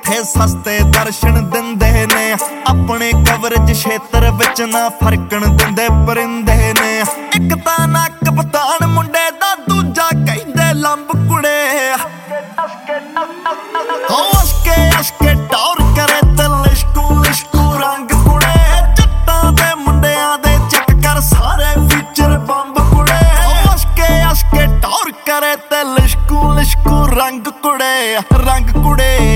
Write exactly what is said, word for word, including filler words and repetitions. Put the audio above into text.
ਇੱਥੇ ਸਸਤੇ ਦਰਸ਼ਨ ਦਿੰਦੇ ਨੇ। ਆਪਣੇ ਕਵਰੇਜ ਖੇਤਰ ਵਿੱਚ ਨਾ ਫਰਕਣ ਦਿੰਦੇ ਪਰਿੰਦੇ ਨੇ। ਇੱਕ ਤਾਂ ਨੱਕ ਪਤਾਣ ਮੁੰਡੇ ਦਾ, ਦੂਜਾ ਕਹਿੰਦੇ ਲੰਬ ਕੁੜੇ। ਹੋ ਅਸ਼ਕੇ ਅਸ਼ਕੇ ਟੌਰ ਕਰੇ ਤੇ ਲਿਸ਼ਕੂ ਲਿਸ਼ਕੂ ਰੰਗ ਕੁੜੇ। ਜੱਟਾਂ ਦੇ ਮੁੰਡਿਆਂ ਦੇ ਚੈੱਕ ਕਰ ਸਾਰੇ ਫੀਚਰ ਬੰਬ ਕੁੜੇ। ਹੋ ਅਸ਼ਕੇ ਅਸ਼ਕੇ ਟੌਰ ਕਰੇ ਤੇ ਲਿਸ਼ਕੂ ਲਿਸ਼ਕੂ ਰੰਗ ਕੁੜੇ, ਰੰਗ ਕੁੜੇ।